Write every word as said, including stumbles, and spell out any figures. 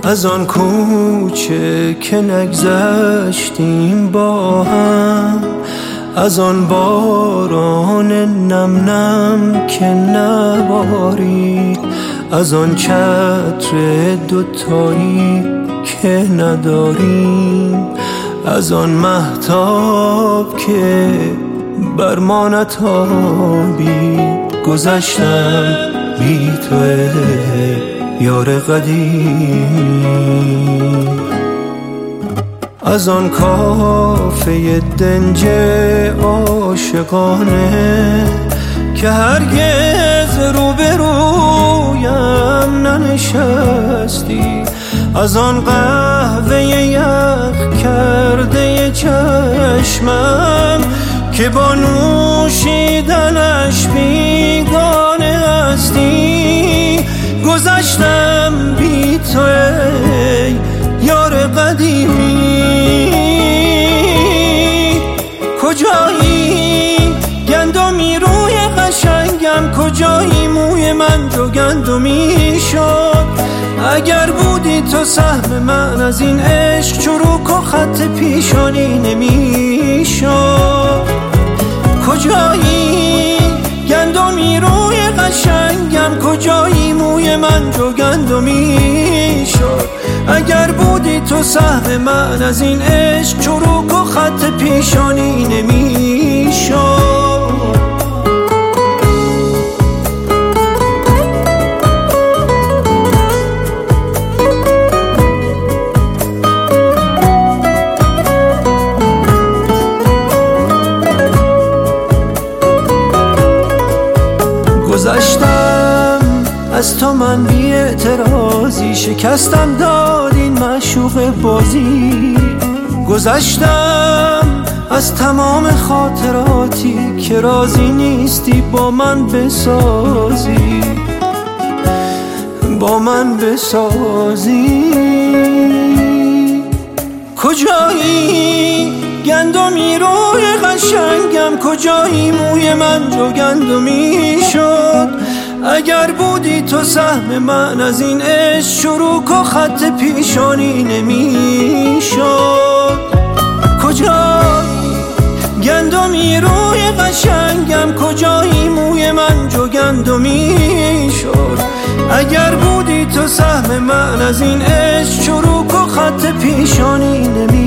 از آن کوچه که نگذشتیم با هم، از آن باران نم نم که نبارید، از آن چتر دوتایی که نداریم، از آن مهتاب که بر ما نتابید. گذشتم بی تو یار قدیم، از آن کافه دنج عاشقانه که هرگز روبرویم ننشستی، از آن قهوه یخ کرده چشمم که با نوشیدنش بیگانه هستی. گذشتم بی تو ای یار قدیمی، کجایی گندمی روی قشنگم، کجایی موی من جو گندمی شد. اگر بودی تو سهم من از این عشق، چروک و خط پیشانی نمی شد. کجایی گندمی روی قشنگم، کجایی موی من جو گندمی شد. اگر بودی تو سهم من از این عشق، چروک و خط پیشانی نمی شد. گذشتم از تو من بی اعتراضی، شکستم داد این معشوق بازی. گذشتم از تمام خاطراتی که راضی نیستی با من بسازی، با من بسازی. کجایی گندمی روی قشنگم، کجایی موی من جو گندمی شد. اگر بودی تو سهم من از این عشق، چروک و خط پیشانی نمی شد. کجایی گندمی روی قشنگم، کجایی موی من جو گندمی شد. اگر بودی تو سهم من از این عشق، چروک و خط پیشانی نمی